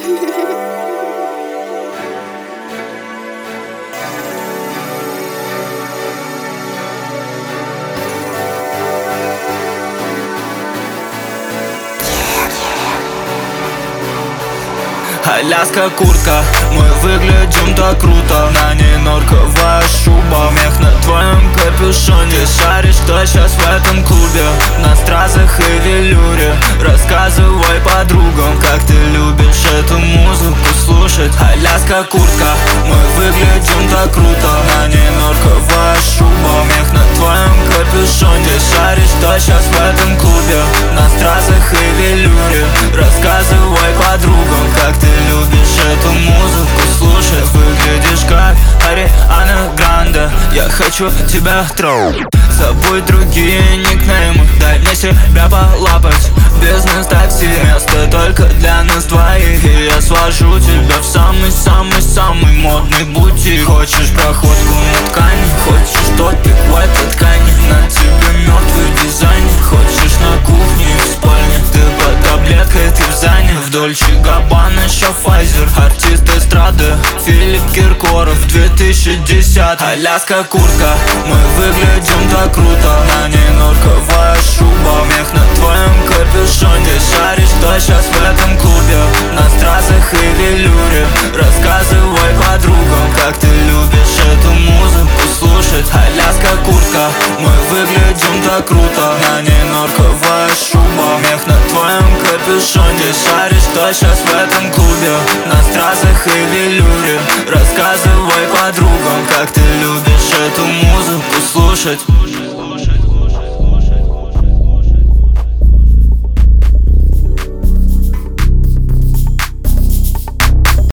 Аляска куртка, мы выглядим так круто. На ней норковая шуба, мех на твоем капюшоне. Ты шаришь, что сейчас в этом клубе, на стразах и велюре. Рассказывай подругам, как ты любишь эту музыку слушать. Аляска куртка, мы выглядим так круто. На ней норковая шуба, мех на твоем капюшоне. Ты шаришь, что сейчас в этом клубе, на стразах и велюре. Рассказывай подругам, как ты любишь эту музыку слушать. Выглядишь как Ариана Гранде, я хочу тебя трогать. Забудь другие никнеймы, дай мне себя полапать. Бизнес такси, место только для нас двоих. И я свожу тебя в самый-самый-самый модный бутик. Хочешь проходку на ткани, хочешь топик в этой ткани. На тебе мертвый дизайнер, хочешь на кухне и в спальне. Ты под таблеткой, ты в зане. В Дольче Габбана еще Файзер. Артист эстрады Филипп Киркоров 2010. Аляска куртка, мы выглядим так круто. На ней норковая шуба, мех на твоем капюшоне. Шаришь, что сейчас в этом клубе, на стразах и велюре. Рассказывай подругам, как ты любишь эту музыку слушать. Аляска куртка, мы выглядим так круто. На ней норковая шуба, мех на твоем капюшоне. Шаришь, что сейчас в этом клубе, на стразах и велюре. Рассказывай подругам, как ты любишь эту музыку слушать.